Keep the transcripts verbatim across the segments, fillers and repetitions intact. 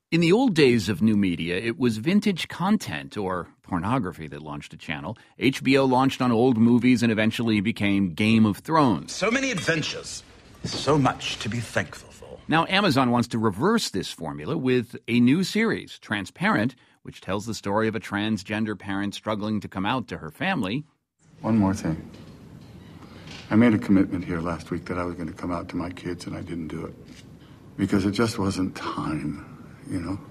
In the old days of new media, it was vintage content or pornography that launched a channel. H B O launched on old movies and eventually became Game of Thrones. So many adventures, so much to be thankful for. Now Amazon wants to reverse this formula with a new series, Transparent, which tells the story of a transgender parent struggling to come out to her family. One more thing. I made a commitment here last week that I was going to come out to my kids, and I didn't do it because it just wasn't time. You know,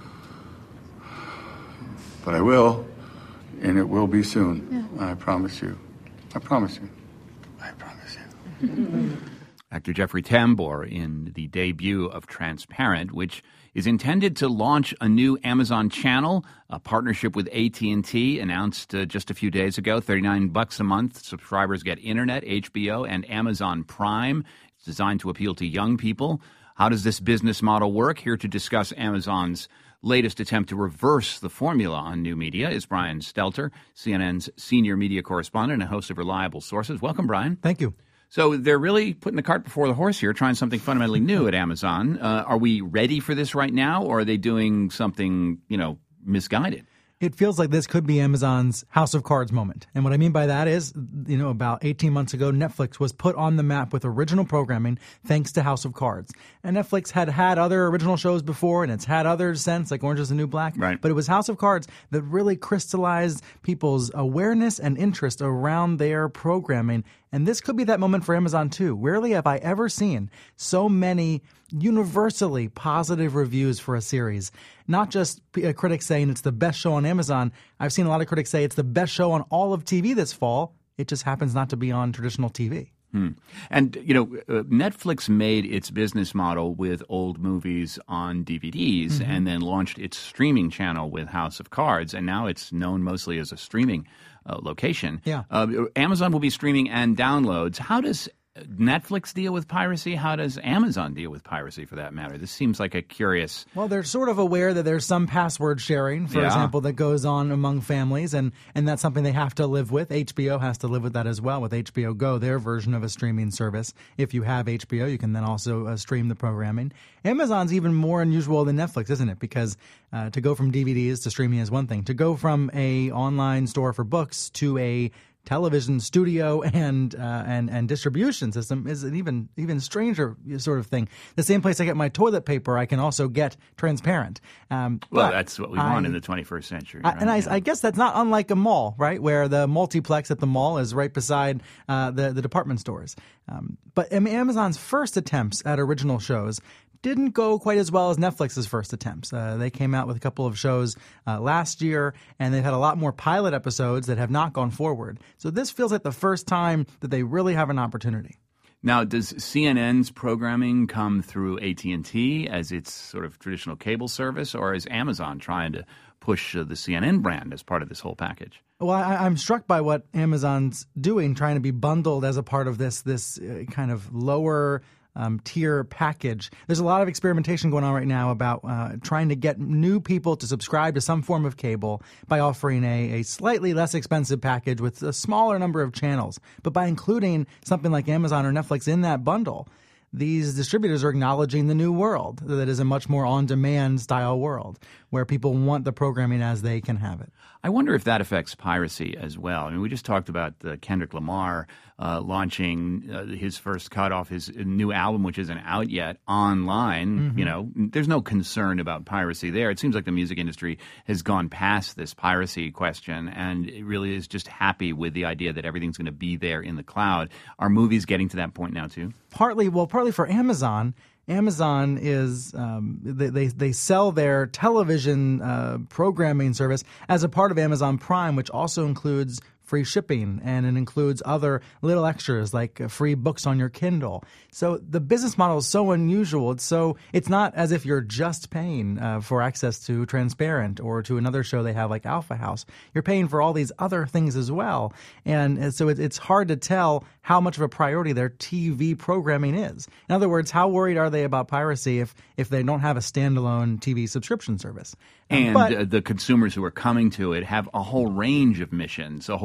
but I will, and it will be soon. Yeah. I promise you. I promise you. I promise you. Actor Jeffrey Tambor in the debut of Transparent, which is intended to launch a new Amazon channel. A partnership with A T and T announced uh, just a few days ago. thirty-nine bucks a month. Subscribers get internet, H B O, and Amazon Prime. It's designed to appeal to young people. How does this business model work? Here to discuss Amazon's latest attempt to reverse the formula on new media is Brian Stelter, C N N's senior media correspondent and host of Reliable Sources. Welcome, Brian. Thank you. So they're really putting the cart before the horse here, trying something fundamentally new at Amazon. Uh, are we ready for this right now, or are they doing something, you know, misguided? It feels like this could be Amazon's House of Cards moment. And what I mean by that is, you know, about eighteen months ago, Netflix was put on the map with original programming thanks to House of Cards. And Netflix had had other original shows before, and it's had others since, like Orange is the New Black. Right. But it was House of Cards that really crystallized people's awareness and interest around their programming. And this could be that moment for Amazon, too. Rarely have I ever seen so many universally positive reviews for a series. Not just uh, critics saying it's the best show on Amazon. I've seen a lot of critics say it's the best show on all of T V this fall. It just happens not to be on traditional T V. Hmm. And, you know, uh, Netflix made its business model with old movies on D V Ds mm-hmm. and then launched its streaming channel with House of Cards, and now it's known mostly as a streaming uh, location. Yeah. Uh, Amazon will be streaming and downloads. How does Netflix deal with piracy? How does Amazon deal with piracy, for that matter? This seems like a curious... Well, they're sort of aware that there's some password sharing, for yeah. example, that goes on among families, and, and that's something they have to live with. H B O has to live with that as well, with H B O Go, their version of a streaming service. If you have H B O, you can then also uh, stream the programming. Amazon's even more unusual than Netflix, isn't it? Because uh, to go from D V Ds to streaming is one thing. To go from a online store for books to a television studio and uh, and and distribution system is an even even stranger sort of thing. The same place I get my toilet paper, I can also get Transparent. Um, well, that's what we I, want in the twenty-first century. I, right? and I, yeah. I guess that's not unlike a mall, right? Where the multiplex at the mall is right beside uh, the the department stores. Um, but I mean, Amazon's first attempts at original shows didn't go quite as well as Netflix's first attempts. Uh, they came out with a couple of shows uh, last year, and they've had a lot more pilot episodes that have not gone forward. So this feels like the first time that they really have an opportunity. Now, does C N N's programming come through A T and T as its sort of traditional cable service, or is Amazon trying to push uh, the C N N brand as part of this whole package? Well, I, I'm struck by what Amazon's doing, trying to be bundled as a part of this this uh, kind of lower Um, tier package. There's a lot of experimentation going on right now about uh, trying to get new people to subscribe to some form of cable by offering a, a slightly less expensive package with a smaller number of channels. But by including something like Amazon or Netflix in that bundle, these distributors are acknowledging the new world that is a much more on-demand style world where people want the programming as they can have it. I wonder if that affects piracy as well. I mean, we just talked about uh, Kendrick Lamar uh, launching uh, his first cut off his new album, which isn't out yet, online. Mm-hmm. You know, there's no concern about piracy there. It seems like the music industry has gone past this piracy question and it really is just happy with the idea that everything's going to be there in the cloud. Are movies getting to that point now too? Partly, well, partly for Amazon. Amazon is um, they, they they sell their television uh, programming service as a part of Amazon Prime, which also includes free shipping, and it includes other little extras like uh, free books on your Kindle. So the business model is so unusual. It's so it's not as if you're just paying uh, for access to Transparent or to another show they have like Alpha House. You're paying for all these other things as well, and, and so it, it's hard to tell how much of a priority their T V programming is. In other words, how worried are they about piracy if if they don't have a standalone T V subscription service? And but, uh, the consumers who are coming to it have a whole range of missions, a whole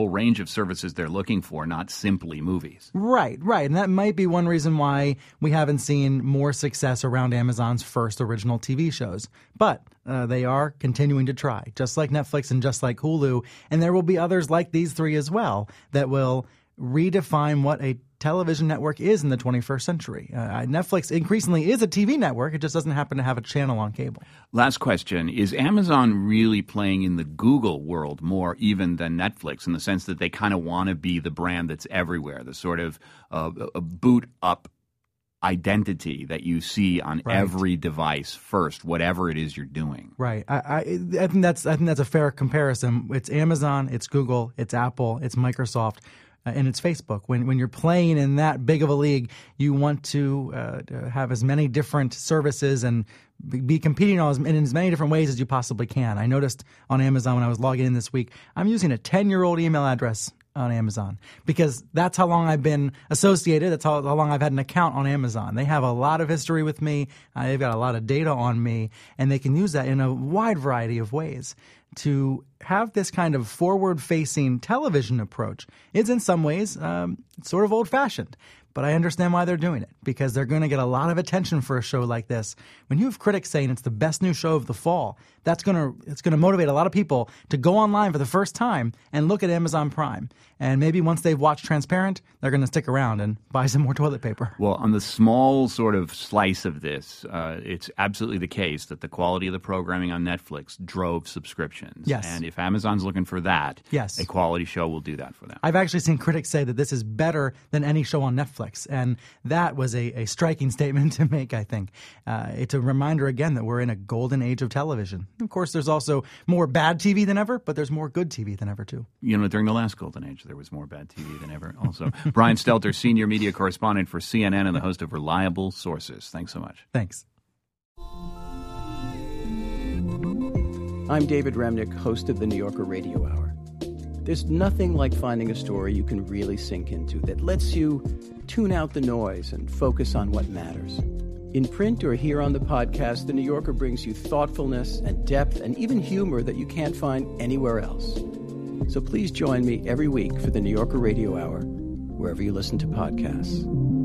whole range of services they're looking for, not simply movies. Right, right. And that might be one reason why we haven't seen more success around Amazon's first original T V shows. But uh, they are continuing to try, just like Netflix and just like Hulu. And there will be others like these three as well that will redefine what a television network is in the twenty-first century. Uh, Netflix increasingly is a T V network. It just doesn't happen to have a channel on cable. Last question. Is Amazon really playing in the Google world more even than Netflix, in the sense that they kind of want to be the brand that's everywhere, the sort of uh, a boot-up identity that you see on right. every device first, whatever it is you're doing? Right. I, I, I think that's I think that's a fair comparison. It's Amazon, it's Google, it's Apple, it's Microsoft. Uh, and it's Facebook. When when you're playing in that big of a league, you want to uh, have as many different services and be, be competing on as, in as many different ways as you possibly can. I noticed on Amazon when I was logging in this week, I'm using a ten-year-old email address on Amazon because that's how long I've been associated. That's how, how long I've had an account on Amazon. They have a lot of history with me. Uh, they've got a lot of data on me, and they can use that in a wide variety of ways. To have this kind of forward-facing television approach is in some ways um, sort of old-fashioned. But I understand why they're doing it, because they're going to get a lot of attention for a show like this. When you have critics saying it's the best new show of the fall, that's going to it's going to motivate a lot of people to go online for the first time and look at Amazon Prime. And maybe once they've watched Transparent, they're going to stick around and buy some more toilet paper. Well, on the small sort of slice of this, uh, it's absolutely the case that the quality of the programming on Netflix drove subscriptions. Yes. And if Amazon's looking for that, yes. a quality show will do that for them. I've actually seen critics say that this is better than any show on Netflix. And that was a, a striking statement to make, I think. Uh, it's a reminder, again, that we're in a golden age of television. Of course, there's also more bad T V than ever, but there's more good T V than ever, too. You know, during the last golden age, there was more bad T V than ever also. Brian Stelter, senior media correspondent for C N N and the host of Reliable Sources. Thanks so much. Thanks. I'm David Remnick, host of the New Yorker Radio Hour. There's nothing like finding a story you can really sink into that lets you tune out the noise and focus on what matters. In print or here on the podcast, The New Yorker brings you thoughtfulness and depth and even humor that you can't find anywhere else. So please join me every week for The New Yorker Radio Hour, wherever you listen to podcasts.